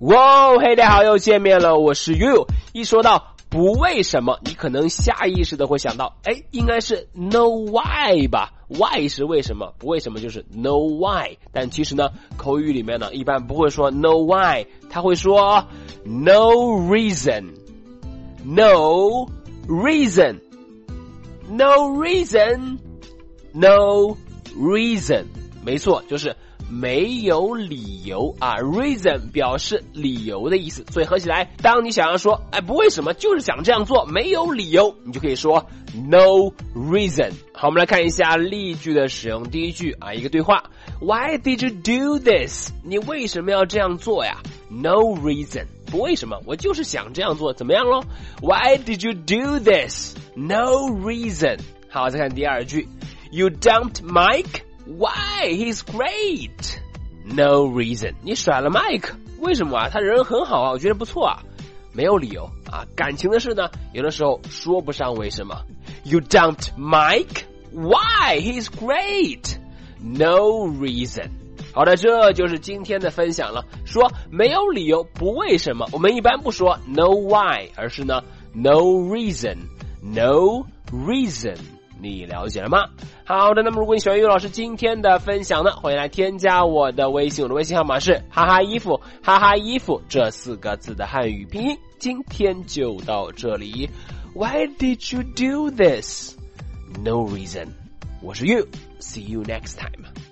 哇，嘿，大家好，又见面了，我是 You。一说到不为什么，你可能下意识的会想到，应该是 no why 吧 ？why 是为什么，不为什么就是 no why。但其实呢，口语里面呢，一般不会说 no why， 他会说 no reason。No reason, no reason, no reason， 没错，就是没有理由啊。reason 表示理由的意思，所以合起来，当你想要说，不为什么，就是想这样做，没有理由，你就可以说 no reason。好，我们来看一下例句的使用。第一句啊，一个对话 ，Why did you do this？ 你为什么要这样做呀 ？No reason。不为什么，我就是想这样做，怎么样咯 Why did you do this? No reason. 好，再看第二句 You dumped Mike? Why? He's great. No reason. 你甩了 Mike 为什么啊？他人很好啊，我觉得不错啊。没有理由啊。感情的事呢，有的时候说不上为什么。You dumped Mike? Why? He's great. No reason.好的，这就是今天的分享了。说没有理由，不为什么，我们一般不说 no why， 而是呢 no reason， no reason。你了解了吗？好的，那么如果你喜欢于老师今天的分享呢，欢迎来添加我的微信，我的微信号码是哈哈衣服哈哈衣服这4个字的汉语拼音。今天就到这里。Why did you do this? No reason。我是 You， see you next time。